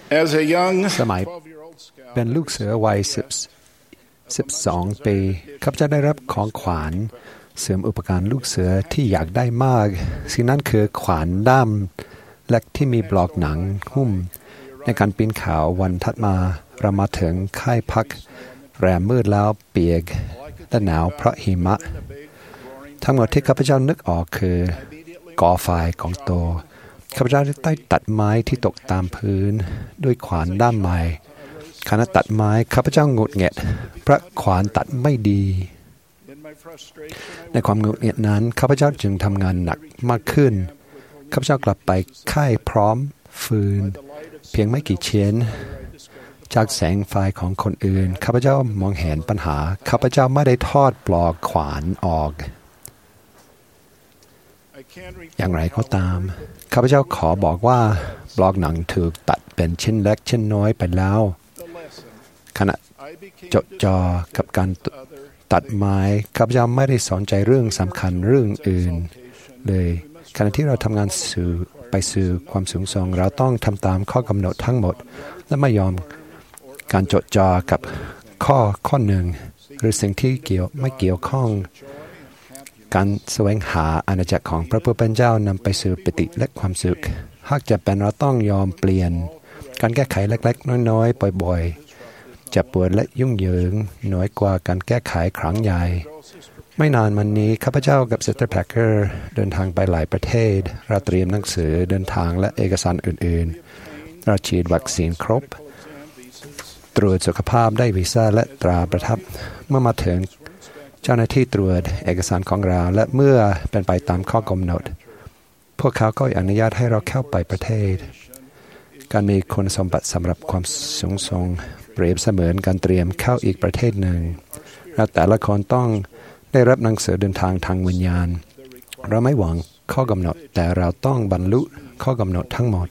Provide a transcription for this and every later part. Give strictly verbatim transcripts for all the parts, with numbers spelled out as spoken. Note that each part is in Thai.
As a young สมัยเป็นลูกเสือวัยสิบสิบสองปีข้าพเจ้าได้รับของขวัญเสริมอุปกรณ์ลูกเสือที่อยากได้มากสิ่งนั้นคือขวานด้ามเล็กที่มีบล็อกหนังหุ้มในการปีนเขาวันถัดมาเรามาถึงค่ายพักแรมมืดแล้วเปียกและหนาวเพราะหิมะทั้งหมดที่ข้าพเจ้านึกออกคือกอไฟของโตข้าพเจ้าได้ตัดไม้ที่ตกตามพื้นด้วยขวานด้ามใหม่ขณะตัดไม้ข้าพเจ้าหงุดหงิดเพราะขวานตัดไม่ดีในความหงุดหงิดนั้นข้าพเจ้าจึงทำงานหนักมากขึ้นข้าพเจ้ากลับไปค่ายพร้อมฟืนเพียงไม่กี่เช้นจากแสงไฟของคนอื่นข้าพเจ้ามองเห็นปัญหาข้าพเจ้าไม่ได้ทอดปลอกขวานออกอย่างไรก็ตามข้าพเจ้าขอบอกว่าบล็อกหนังถูกตัดเป็นชิ้นเล็กชิ้นน้อยไปแล้วขณะจดจ่อกับการตัดไม้ข้าพเจ้าไม่ได้สนใจเรื่องสำคัญเรื่องอื่นเลยขณะที่เราทำงานสู่ไปสู่ความสูงส่งเราต้องทำตามข้อกำหนดทั้งหมดและไม่ยอมการจดจ่อกับข้อข้อหนึ่งหรือสิ่งที่เกี่ยวไม่เกี่ยวข้องการแสวงหาอาณาจักรของพระผู้เป็นเจ้านำไปสู่ปิติและความสุขหากจะเป็นเราต้องยอมเปลี่ยนการแก้ไขเล็กๆน้อยๆบ่อยๆจะปวดและยุ่งเหยิงน้อยกว่าการแก้ไขครั้งใหญ่ไม่นานมานี้ข้าพเจ้ากับเซสเตอร์แพคเกอร์เดินทางไปหลายประเทศเราเตรียมหนังสือเดินทางและเอกสารอื่นๆเราฉีดวัคซีนครบตรวจสุขภาพได้วีซ่าและตราประทับเมื่อมาถึงเจ้าหน้าที่ตรวจเอกสารของเราและเมื่อเป็นไปตามข้อกำหนดพวกเขาก็อนุญาตให้เราเข้าไปประเทศการมีคุณสมบัติสำหรับความสูงส่งเปรียบเสมือนการเตรียมเข้าอีกประเทศหนึ่งเราแต่ละคนต้องได้รับหนังสือเดินทางทางวิญญาณเราไม่หวังข้อกำหนดแต่เราต้องบรรลุข้อกำหนดทั้งหมด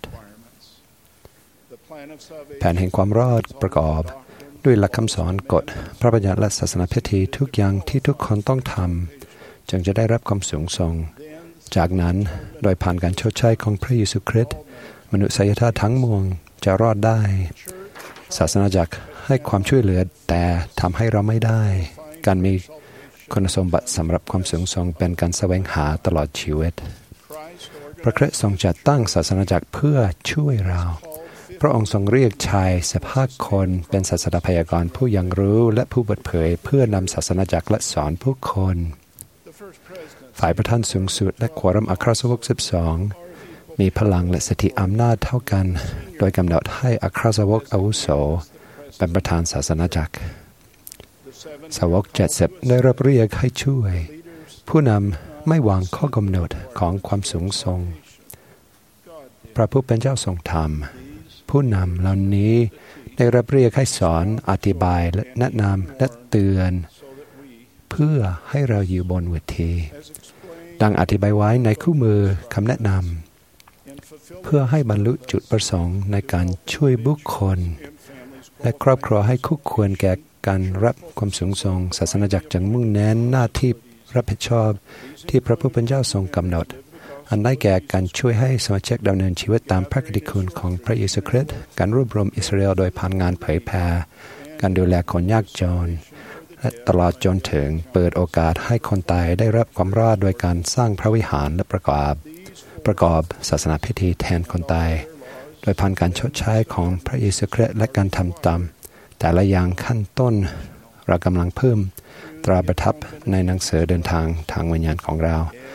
แผนแห่งความรอดประกอบด้วยหลักคำสอนกฎพระบัญญัติและศาสนาพิธีทุกอย่างที่ทุกคนต้องทำจึงจะได้รับความสูงส่งจากนั้นโดยผ่านการชดใช้ของพระเยซูคริสต์มนุษยชาติทั้งมวลจะรอดได้ศาสนาจักรให้ความช่วยเหลือแต่ทำให้เราไม่ได้การมีคุณสมบัติสำหรับความสูงส่งเป็นการแสวงหาตลอดชีวิตพระคริสต์ทรงจัดตั้งศาสนาจักรเพื่อช่วยเราพระองค์ทรงเรียกชายสิบห้าคนเป็นศาสดาพยากรณ์ผู้ยังรู้และผู้เปิดเผยเพื่อนำศาสนาจักรและสอนผู้คนฝ่ายประธานสูงสุดและควอรัมอัครสาวกสิบสองมีพลังและสิทธิอำนาจเท่ากันโดยกำหนดให้อัครสาวกอาวุโสเป็นประธานศาสนาจักรสาวกเจ็ดสิบได้รับเรียกให้ช่วยผู้นำไม่วางข้อกำหนดของความสูงส่งพระผู้เป็นเจ้าทรงธรรมผู้นำเหล่านี้ได้รับเรียกให้สอนอธิบายและแนะนำและเตือนเพื่อให้เราอยู่บนเวทีดังอธิบายไว้ในคู่มือคำแนะนำเพื่อให้บรรลุจุดประสงค์ในการช่วยบุคคลและครอบครัวให้คู่ควรแก่การรับความสูงส่งศาสนาจักรจึงมุ่งเน้นหน้าที่รับผิดชอบที่พระผู้เป็นเจ้าทรงกำหนดอันได้แก่การช่วยให้สมาชิกดำเนินชีวิตตามพระกิตติคุณของพระเยซูคริสต์การรวบรวมอิสราเอลโดยผ่านงานเผยแผ่การดูแลคนยากจนและตลอดจนถึงเปิดโอกาสให้คนตายได้รับความรอดโดยการสร้างพระวิหารและประกอบประกอบศาสนาพิธีแทนคนตายโดยผ่านการชดใช้ของพระเยซูคริสต์และการทำตามแต่ละอย่างขั้นต้นเรากำลังเพิ่มตราประทับในหนังสือเดินทางทางวิญญาณของเรา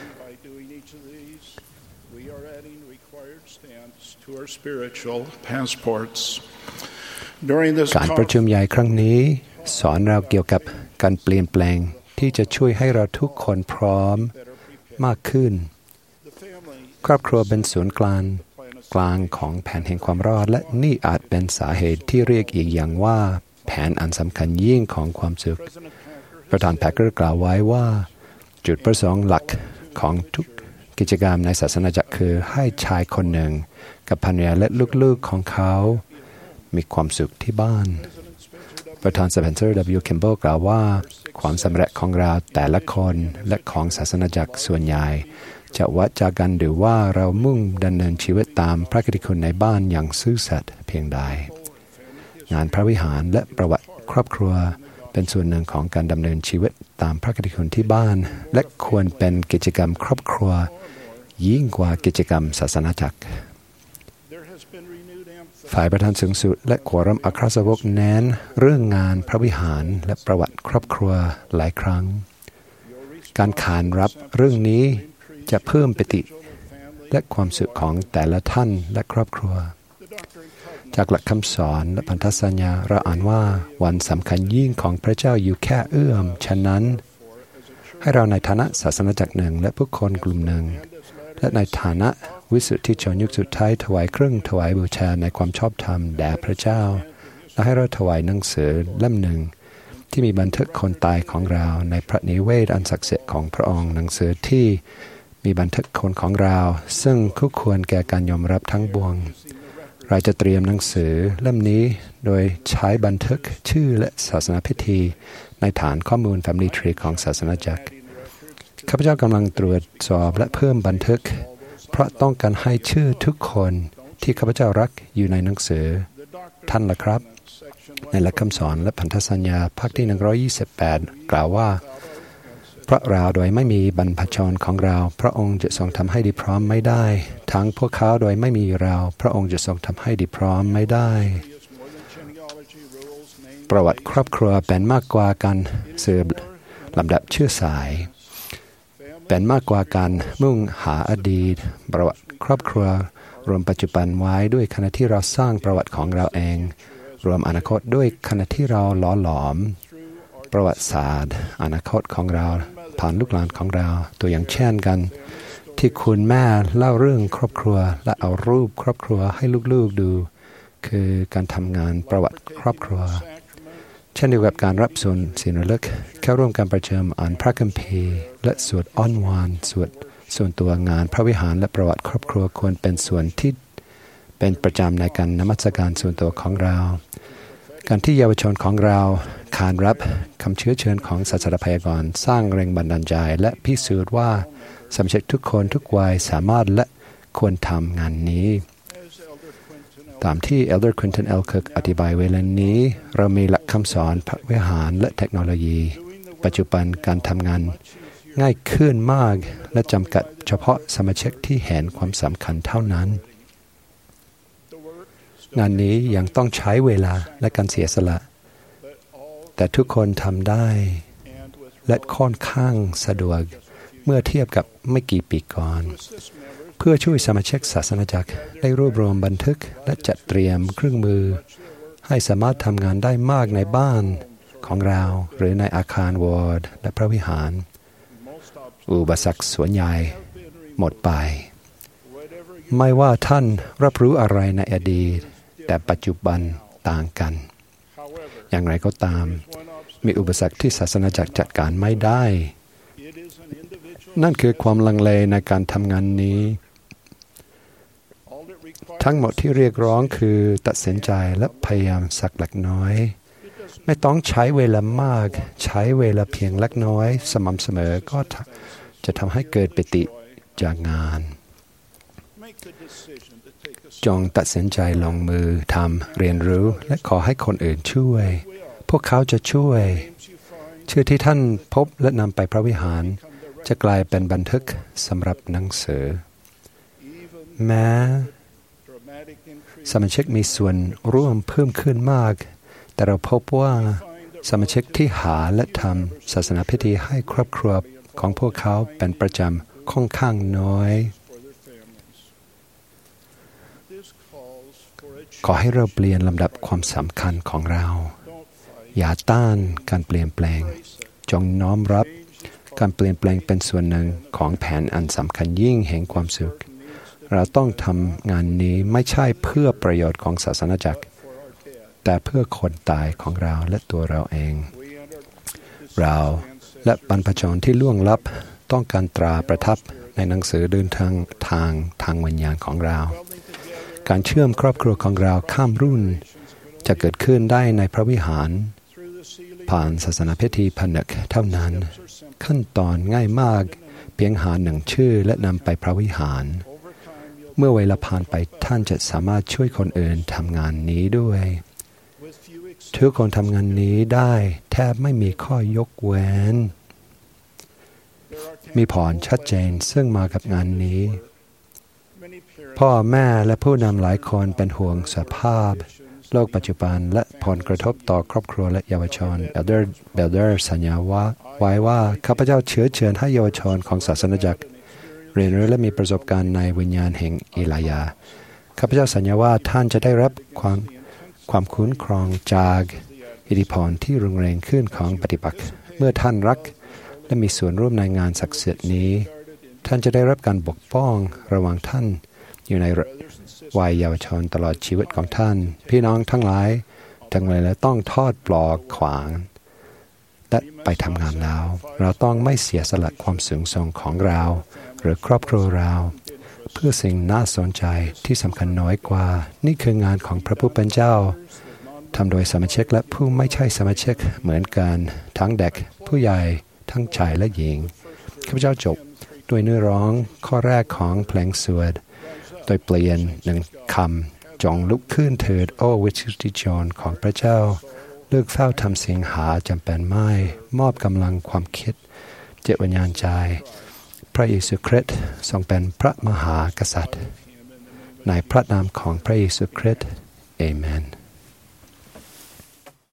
การประชุมใหญ่ครั้งนี้สอนเราเกี่ยวกับการเปลี่ยนแปลงที่จะช่วยให้เราทุกคนพร้อมมากขึ้นครอบครัวเป็นศูนย์กลางกลางของแผนแห่งความรอดและนี่อาจเป็นสาเหตุที่เรียกอีกอย่างว่าแผนอันสำคัญยิ่งของความสุขประธานแพคเกอร์กล่าวไว้ว่าจุดประสงค์หลักของทุกกิจกรรมในศาสนาจักรคือให้ชายคนหนึ่งกับภรรยาและลูกๆของเขามีความสุขที่บ้านประธานสเปนเซอร์ ดับเบิลยู คิมเบิลกล่าวว่าความสำเร็จของเราแต่ละคนและของศาสนาจักรส่วนใหญ่จะวัดจากกันหรือว่าเรามุ่งดำเนินชีวิตตามพระคติคุณในบ้านอย่างซื่อสัตย์เพียงใดงานพระวิหารและประวัติครอบครัวเป็นส่วนหนึ่งของการดำเนินชีวิตตามพระคติคุณที่บ้านและควรเป็นกิจกรรมครอบครัวยิ่งกว่ากิจกรรมศาสนาจักรฝ่ายประธานสูงสุดและขอรัมอัครสาวกเน้นเรื่องงานพระวิหารและประวัติครอบครัวหลายครั้งการขานรับเรื่องนี้จะเพิ่มปิติและความสุขของแต่ละท่านและครอบครัวจากหลักคำสอนและพันธสัญญาเราอ่านว่าวันสำคัญยิ่งของพระเจ้าอยู่แค่เอื้อมฉะนั้นให้เราในฐานะศาสนาจักรหนึ่งและผู้คนกลุ่มหนึ่งและในฐานะวิสุทธิชนยุคสุดท้ายถวายเครื่องถวายบูชาในความชอบธรรมแด่พระเจ้าและให้เราถวายหนังสือเล่มหนึ่งที่มีบันทึกคนตายของเราในพระนิเวศอันศักดิ์สิทธิ์ของพระองค์หนังสือที่มีบันทึกคนของเราซึ่งคู่ควรแก่การยอมรับทั้งปวงเราจะเตรียมหนังสือเล่มนี้โดยใช้บันทึกชื่อและศาสนาพิธีในฐานข้อมูล Family Tree ของศาสนาจักรข้าพเจ้ากำลังตรวจสอบและเพิ่มบันทึกเพราะต้องการให้ชื่อทุกคนที่ข้าพเจ้ารักอยู่ในหนังสือท่านล่ะครับในหลักคำสอนและพันธสัญญาภาคที่หนึ่งร้อยยี่สิบแปดกล่าวว่าเพราะเราโดยไม่มีบรรพชรของเราพระองค์จะทรงทำให้ดีพร้อมไม่ได้ทั้งพวกเขาโดยไม่มีเราพระองค์จะทรงทำให้ดีพร้อมไม่ได้ประวัติครอบครัวเป็นมากกว่าการสืบลำดับเชื้อสายเป็นมากกว่าการมุ่งหาอดีตประวัติครอบครัวรวมปัจจุบันไว้ด้วยขณะที่เราสร้างประวัติของเราเองรวมอนาคตด้วยขณะที่เราหล่อหลอมประวัติศาสตร์อนาคตของเราผ่านลูกหลานของเราตัวอย่างเช่นกันที่คุณแม่เล่าเรื่องครอบครัวและเอารูปครอบครัวให้ลูกๆดูคือการทำงานประวัติครอบครัวเช่นเดียวกับการรับส่วนศีลลึกเข้าร่วมการประชุมอ่านพระคัมภีร์และสวดอ้อนวอนสวดส่วนตัวงานพระวิหารและประวัติครอบครัวควรเป็นส่วนที่เป็นประจำในการนมัสการส่วนตัวของเราการที่เยาวชนของเราขานรับคำเชื้อเชิญของศาสนาพยากรณ์สร้างแรงบันดาลใจและพิสูจน์ว่าสมาชิกทุกคนทุกวัยสามารถและควรทำงานนี้ตามที่ Elder Quinton L. Cook อธิบายเวลานี้เรามีหลักคำสอนพระวิหารและเทคโนโลยีปัจจุบันการทำงานง่ายขึ้นมากและจำกัดเฉพาะสมาชิกที่เห็นความสำคัญเท่านั้นงานนี้ยังต้องใช้เวลาและการเสียสละแต่ทุกคนทำได้และค่อนข้างสะดวกเมื่อเทียบกับไม่กี่ปีก่อนเพื่อช่วยสมาชิกศาสนาจักรได้รวบรวมบันทึกและจัดเตรียมเครื่องมือให้สามารถทำงานได้มากในบ้านของเราหรือในอาคารวอร์ดและพระวิหารอุปสรรคส่วนใหญ่หมดไปไม่ว่าท่านรับรู้อะไรในอดีตแต่ปัจจุบันต่างกันอย่างไรก็ตามมีอุปสรรคที่ศาสนาจักรจัดการไม่ได้นั่นคือความลังเลในการทำงานนี้ทั้งหมดที่เรียกร้องคือตัดสินใจและพยายามสักเล็กน้อยไม่ต้องใช้เวลามากใช้เวลาเพียงเล็กน้อยสม่ำเสมอก็จะทำให้เกิดปิติจากงานจงตัดสินใจลงมือทำเรียนรู้และขอให้คนอื่นช่วยพวกเขาจะช่วยชื่อที่ท่านพบและนำไปพระวิหารจะกลายเป็นบันทึกสำหรับหนังสือแม้สมาชิกมีส่วนร่วมเพิ่มขึ้นมากแต่เราพบว่าสมาชิกที่หาและทำศาสนาพิธีให้ครอบครัวของพวกเขาเป็นประจำค่อนข้างน้อยขอให้เราเปลี่ยนลำดับความสำคัญของเราอย่าต้านการเปลี่ยนแปลงจงน้อมรับการเปลี่ยนแปลงเป็นส่วนหนึ่งของแผนอันสำคัญยิ่งแห่งความสุขเราต้องทำงานนี้ไม่ใช่เพื่อประโยชน์ของศาสนาจักรแต่เพื่อคนตายของเราและตัวเราเองเราและบรรพชนที่ล่วงลับต้องการตราประทับในหนังสือเดินทางทางทางวิญญาณของเราการเชื่อมครอบครัวของเราข้ามรุ่นจะเกิดขึ้นได้ในพระวิหารผ่านศาสนาพิธีผนึกเท่านั้นขั้นตอนง่ายมากเพียงหาหนึ่งชื่อและนำไปพระวิหารเมื่อเวลาผ่านไปท่านจะสามารถช่วยคนอื่นทำงานนี้ด้วยทุกคนทำงานนี้ได้แทบไม่มีข้อยกเว้นมีผลชัดเจนซึ่งมากับงานนี้พ่อแม่และผู้นำหลายคนเป็นห่วงสภาพโลกปัจจุบันและผลกระทบต่อครอบครัวและเยาวชนเอลเดอร์เบลเดอร์สัญญาว่าไว้ว่าข้าพเจ้าเชื้อเชิญให้เยาวชนของศาสนาจักรเรียนรู้และมีประสบการณ์ในวิญญาณแห่งเอลายาข้าพเจ้าสัญญาว่าท่านจะได้รับความความคุ้นครองจากอิทธิพลที่รุนแรงขึ้นของปฏิปักษ์เมื่อท่านรักและมีส่วนร่วมในงานศักดิ์สิทธิ์นี้ท่านจะได้รับการปกป้องระหว่างท่านอยู่ในวัยเยาวชนตลอดชีวิตของท่านพี่น้องทั้งหลายทั้งเวลาต้องทอดปลอกขวางและไปทำงานแล้วเราต้องไม่เสียสละความสูงส่งของเราหรือครอบครัวเราเพื่อสิ่งน่าสนใจที่สำคัญน้อยกว่านี่คืองานของพระผู้เป็นเจ้าทำโดยสมาชิกและผู้ไม่ใช่สมาชิกเหมือนกันทั้งเด็กผู้ใหญ่ทั้งชายและหญิงข้าพเจ้าจบด้วยเนื้อร้องข้อแรกของเพลงสวดโดยเปลี่ยนหนึ่งคำจงลุกขึ้นเถิดโอ้วิสุทธิชนของพระเจ้าเลิกเฝ้าทำสิ่งหาจำเป็นไม่มอบกำลังความคิดจิตวิญญาณใจพระเยซูคริสต์ทรงเป็นพระมหากษัตริย์ในพระนามของพระเยซูคริสต์เอเมน